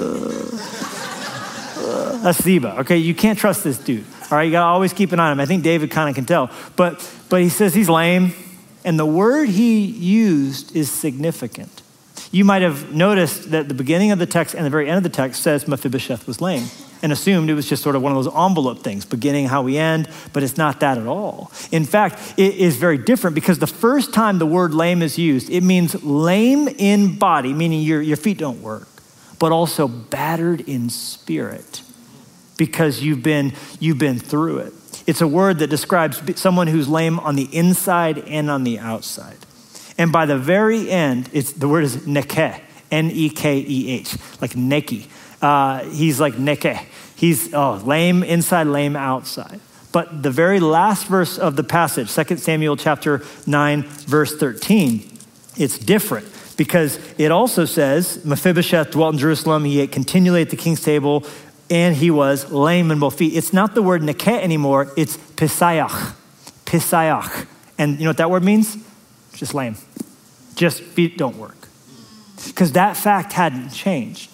That's Ziba, okay? You can't trust this dude, all right? You got to always keep an eye on him. I think David kind of can tell. But, but he says he's lame, and the word he used is significant. You might have noticed that the beginning of the text and the very end of the text says Mephibosheth was lame and assumed it was just sort of one of those envelope things, beginning how we end, but it's not that at all. In fact, it is very different because the first time the word lame is used, it means lame in body, meaning your, your feet don't work, but also battered in spirit because you've been, you've been through it. It's a word that describes someone who's lame on the inside and on the outside. And by the very end, it's the word is nekeh, N E K E H, like neki. Uh, he's like nekeh. He's oh, lame inside, lame outside. But the very last verse of the passage, Second Samuel chapter nine, verse thirteen, it's different because it also says, Mephibosheth dwelt in Jerusalem, he ate continually at the king's table, and he was lame in both feet. It's not the word nekeh anymore, it's pisayach, pisayach. And you know what that word means? Just lame. Just feet don't work. Because that fact hadn't changed.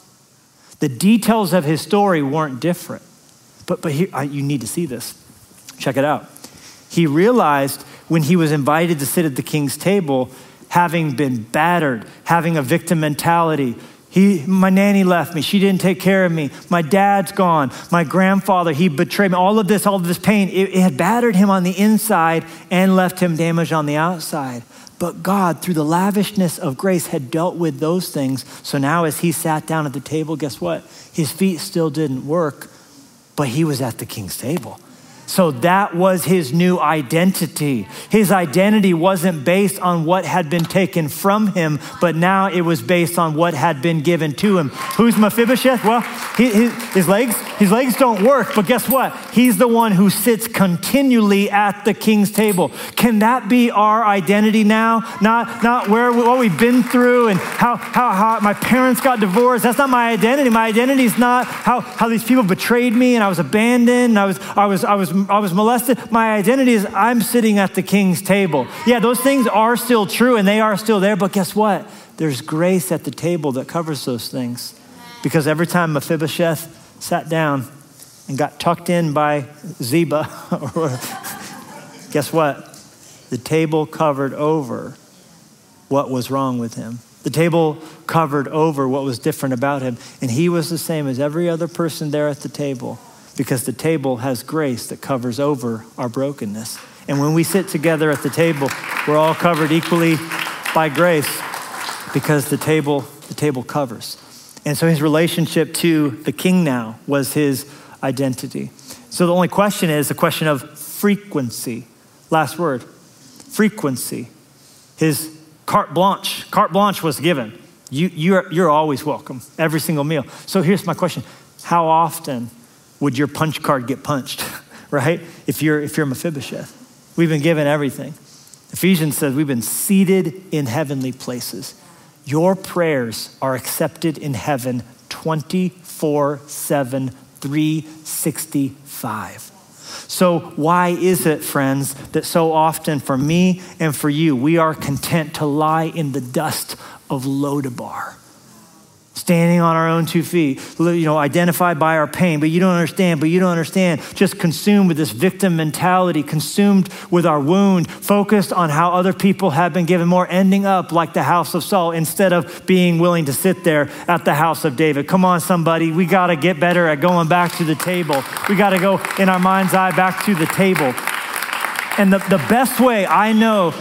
The details of his story weren't different. But but here, you need to see this. Check it out. He realized when he was invited to sit at the king's table, having been battered, having a victim mentality. He, my nanny left me. She didn't take care of me. My dad's gone. My grandfather, he betrayed me. All of this, all of this pain, it, it had battered him on the inside and left him damaged on the outside. But God, through the lavishness of grace, had dealt with those things. So now as he sat down at the table, guess what? His feet still didn't work, but he was at the king's table. So that was his new identity. His identity wasn't based on what had been taken from him, but now it was based on what had been given to him. Who's Mephibosheth? Well, he, his, his legs, his legs don't work, but guess what? He's the one who sits continually at the king's table. Can that be our identity now? Not, not where what we've been through and how, how, how my parents got divorced. That's not my identity. My identity is not how, how these people betrayed me and I was abandoned. And I was, I was, I was I was molested. My identity is I'm sitting at the king's table. Yeah, those things are still true and they are still there, but guess what? There's grace at the table that covers those things. Because every time Mephibosheth sat down and got tucked in by Ziba, guess what? The table covered over what was wrong with him. The table covered over what was different about him. And he was the same as every other person there at the table. Because the table has grace that covers over our brokenness. And when we sit together at the table, we're all covered equally by grace because the table, the table covers. And so his relationship to the king now was his identity. So the only question is the question of frequency. Last word, frequency. His carte blanche, carte blanche was given. You, you're, you're always welcome, every single meal. So here's my question. How often would your punch card get punched, right? If you're if you're Mephibosheth. We've been given everything. Ephesians says we've been seated in heavenly places. Your prayers are accepted in heaven twenty-four seven, three sixty-five. So why is it, friends, that so often for me and for you, we are content to lie in the dust of Lodabar? Standing on our own two feet, you know, identified by our pain, but you don't understand, but you don't understand. Just consumed with this victim mentality, consumed with our wound, focused on how other people have been given more, ending up like the house of Saul instead of being willing to sit there at the house of David. Come on, somebody. We got to get better at going back to the table. We got to go in our mind's eye back to the table. And the, the best way I know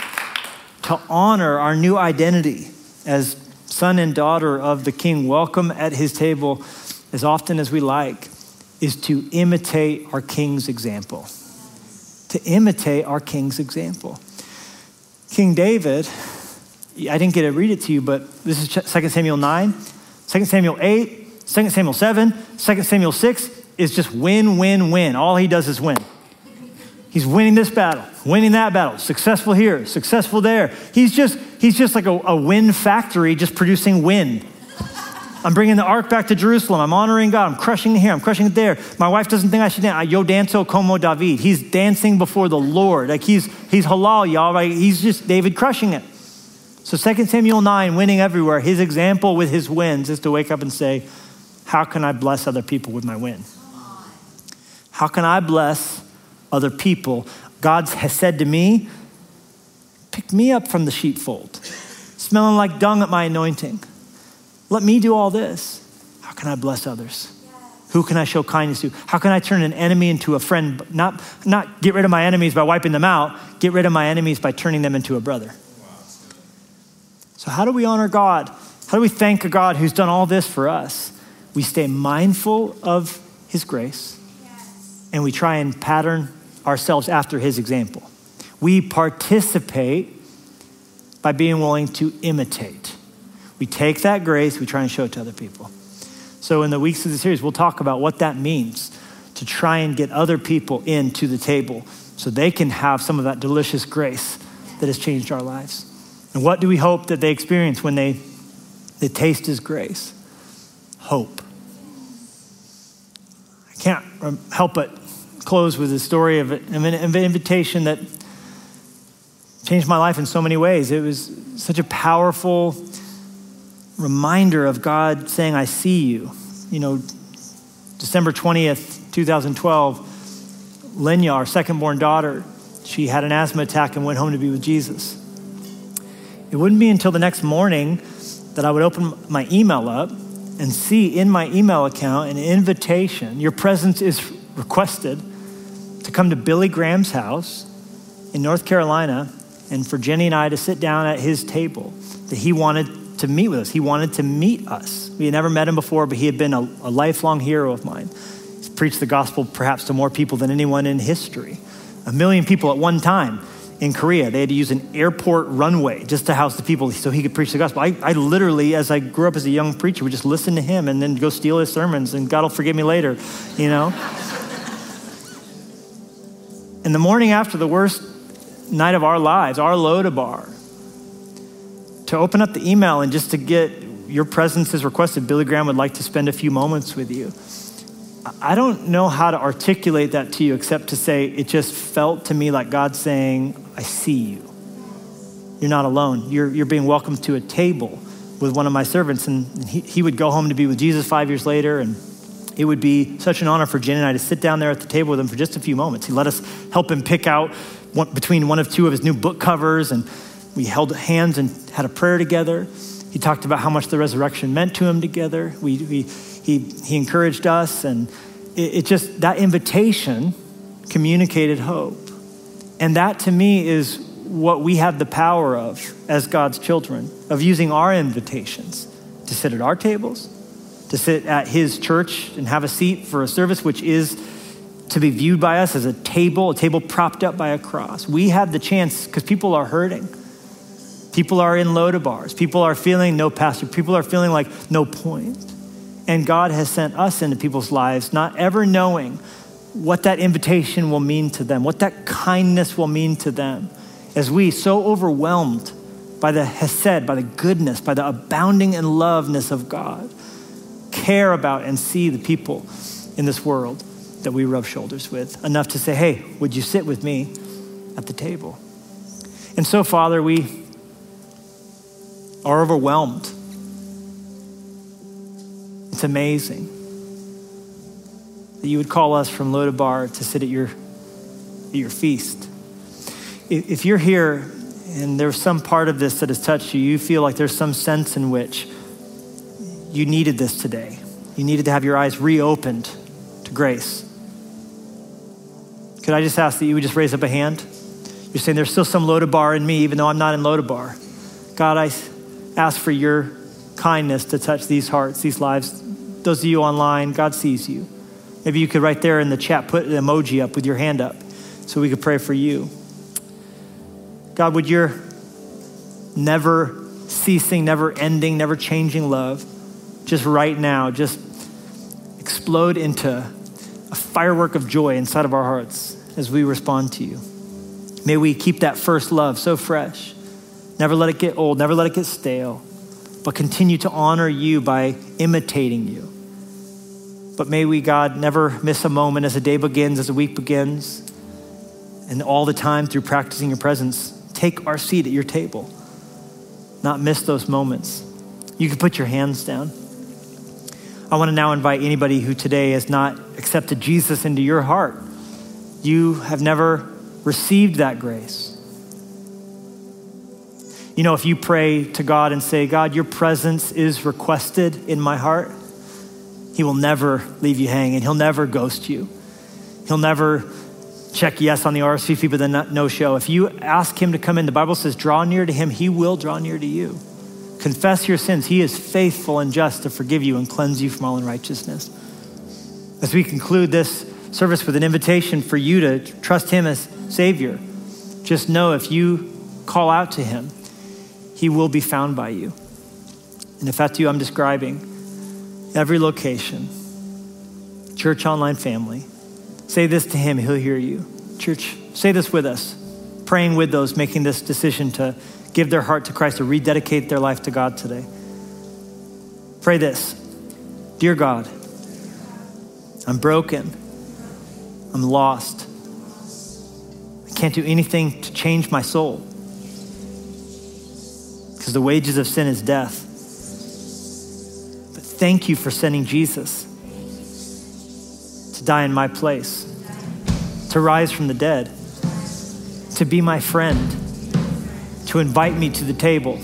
to honor our new identity as son and daughter of the king, welcome at his table as often as we like, is to imitate our king's example. To imitate our king's example. King David, I didn't get to read it to you, but this is Second Samuel nine, Second Samuel eight, Second Samuel seven, Second Samuel six is just win, win, win. All he does is win. He's winning this battle, winning that battle, successful here, successful there. He's just he's just like a, a win factory, just producing win. I'm bringing the ark back to Jerusalem. I'm honoring God. I'm crushing it here. I'm crushing it there. My wife doesn't think I should dance. Yo danzo como David. He's dancing before the Lord. Like he's he's halal, y'all. Right? He's just David crushing it. So Second Samuel nine, winning everywhere. His example with his wins is to wake up and say, how can I bless other people with my win? How can I bless other people? God has said to me, pick me up from the sheepfold, smelling like dung at my anointing. Let me do all this. How can I bless others? Who can I show kindness to? How can I turn an enemy into a friend? Not, not get rid of my enemies by wiping them out, get rid of my enemies by turning them into a brother. So how do we honor God? How do we thank a God who's done all this for us? We stay mindful of his grace. and we try and pattern ourselves after his example. We participate by being willing to imitate. We take that grace, we try and show it to other people. So in the weeks of the series, we'll talk about what that means to try and get other people into the table so they can have some of that delicious grace that has changed our lives. And what do we hope that they experience when they, they taste his grace? Hope. I can't help but close with a story of an invitation that changed my life in so many ways. It was such a powerful reminder of God saying, I see you. You know, December twentieth, twenty twelve, Lenya, our second-born daughter, she had an asthma attack and went home to be with Jesus. It wouldn't be until the next morning that I would open my email up and see in my email account an invitation. Your presence is requested to come to Billy Graham's house in North Carolina and for Jenny and I to sit down at his table, that he wanted to meet with us. He wanted to meet us. We had never met him before, but he had been a, a lifelong hero of mine. He's preached the gospel perhaps to more people than anyone in history. A million people at one time in Korea. They had to use an airport runway just to house the people so he could preach the gospel. I, I literally, as I grew up as a young preacher, would just listen to him and then go steal his sermons, and God will forgive me later, you know? In the morning after the worst night of our lives, our Lodabar, to open up the email and just to get your presence is requested, Billy Graham would like to spend a few moments with you. I don't know how to articulate that to you except to say it just felt to me like God saying, I see you. You're not alone. You're, you're being welcomed to a table with one of my servants. And he, he would go home to be with Jesus five years later. And it would be such an honor for Jen and I to sit down there at the table with him for just a few moments. He let us help him pick out one, between one of two of his new book covers. And we held hands and had a prayer together. He talked about how much the resurrection meant to him together. We, we He he encouraged us, and it, it just, that invitation communicated hope. And that to me is what we have the power of as God's children, of using our invitations to sit at our tables, to sit at his church and have a seat for a service, which is to be viewed by us as a table, a table propped up by a cross. We have the chance because people are hurting. People are in Lodabars. People are feeling no pastor. People are feeling like no point. And God has sent us into people's lives, not ever knowing what that invitation will mean to them, what that kindness will mean to them, as we, so overwhelmed by the hesed, by the goodness, by the abounding in loveness of God, care about and see the people in this world that we rub shoulders with, enough to say, hey, would you sit with me at the table? And so, Father, we are overwhelmed. It's amazing that you would call us from Lodabar to sit at your, at your feast. If you're here and there's some part of this that has touched you, you feel like there's some sense in which you needed this today. You needed to have your eyes reopened to grace. Could I just ask that you would just raise up a hand? You're saying there's still some Lodabar in me, even though I'm not in Lodabar. God, I ask for your kindness to touch these hearts, these lives. Those of you online, God sees you. Maybe you could right there in the chat put an emoji up with your hand up so we could pray for you. God, would your never ceasing, never ending, never changing love just right now just explode into a firework of joy inside of our hearts as we respond to you. May we keep that first love so fresh. Never let it get old, never let it get stale, but continue to honor you by imitating you. But may we, God, never miss a moment as the day begins, as the week begins, and all the time through practicing your presence, take our seat at your table, not miss those moments. You can put your hands down. I want to now invite anybody who today has not accepted Jesus into your heart. You have never received that grace. You know, if you pray to God and say, God, your presence is requested in my heart, he will never leave you hanging. He'll never ghost you. He'll never check yes on the R S V P, but then no show. If you ask him to come in, the Bible says, draw near to him, he will draw near to you. Confess your sins. He is faithful and just to forgive you and cleanse you from all unrighteousness. As we conclude this service with an invitation for you to trust him as Savior. Just know if you call out to him, he will be found by you. And if that's you, I'm describing every location, church online family. Say this to him, he'll hear you. Church, say this with us, praying with those making this decision to give their heart to Christ, to rededicate their life to God today. Pray this. Dear God, I'm broken. I'm lost. I can't do anything to change my soul because the wages of sin is death. But thank you for sending Jesus to die in my place, to rise from the dead, to be my friend, to invite me to the table.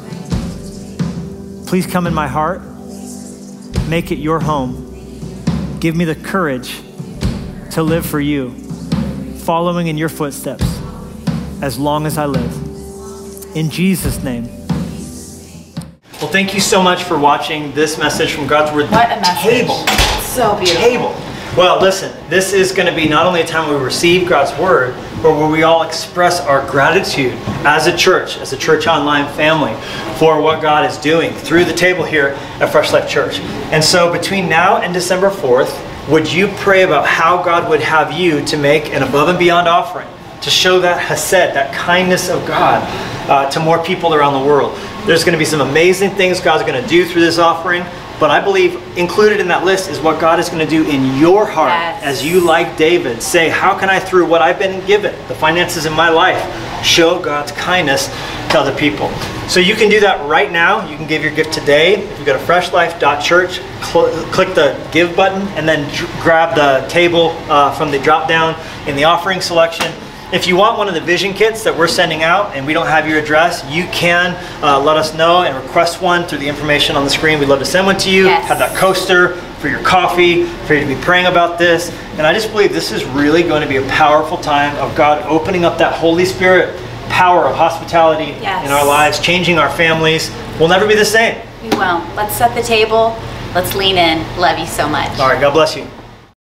Please come in my heart, make it your home. Give me the courage to live for you, following in your footsteps as long as I live. In Jesus' name. Well, thank you so much for watching this message from God's Word. What a message. Table. So beautiful. Table. Well, listen, this is going to be not only a time where we receive God's Word, but where we all express our gratitude as a church, as a church online family, for what God is doing through the table here at Fresh Life Church. And so between now and December fourth, would you pray about how God would have you to make an above and beyond offering, to show that chesed, that kindness of God uh, to more people around the world? There's going to be some amazing things God's going to do through this offering. But I believe included in that list is what God is going to do in your heart. Yes. As you, like David, say, how can I, through what I've been given, the finances in my life, show God's kindness to other people? So you can do that right now. You can give your gift today. If you go to fresh life dot church, cl- click the give button, and then dr- grab the table uh, from the drop down in the offering selection. If you want one of the vision kits that we're sending out and we don't have your address, you can uh, let us know and request one through the information on the screen. We'd love to send one to you. Yes. Have that coaster for your coffee, for you to be praying about this. And I just believe this is really going to be a powerful time of God opening up that Holy Spirit power of hospitality yes. in our lives, changing our families. We'll never be the same. We won't. Let's set the table. Let's lean in. Love you so much. All right, God bless you.